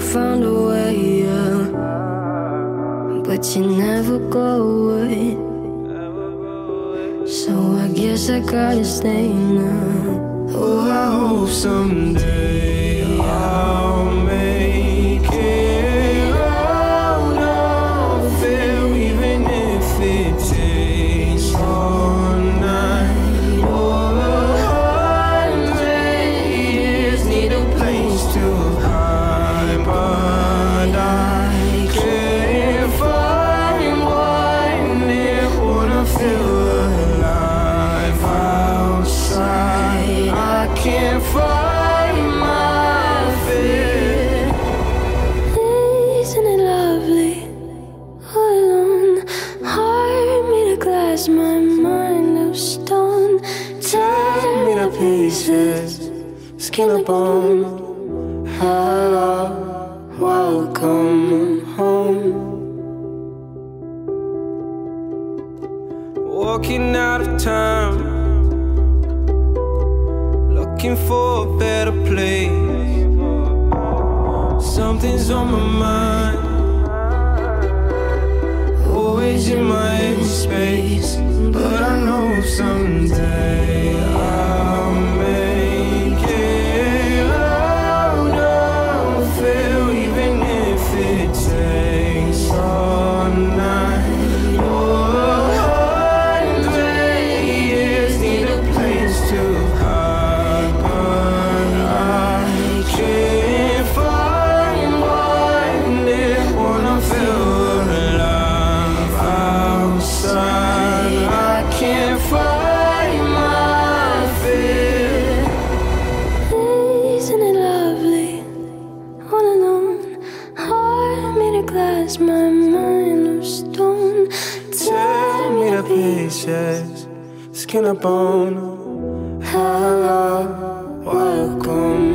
found a way, yeah. But you never go away. So I guess I gotta stay now. Oh, I hope someday I'll make it out of it, even if it takes all night or 100 years. Need a place to hide, but I can't find one that wanna feel alive outside. I can't find my fear. Isn't it lovely? All alone, heart made of glass, my mind of stone. Tear me to pieces, skin and bone. Hello, welcome home. Walking out of time, looking for a better place. Something's on my mind, always in my empty space. But I know someday I'll make it out of it, even if it takes all night or 100 years. Need a place to hide, but I can't find one that wanna feel alive outside. I can't find my fear. Isn't it lovely? All alone, heart made of glass, my mind of stone. Tear me to pieces, skin and bone. Hello, welcome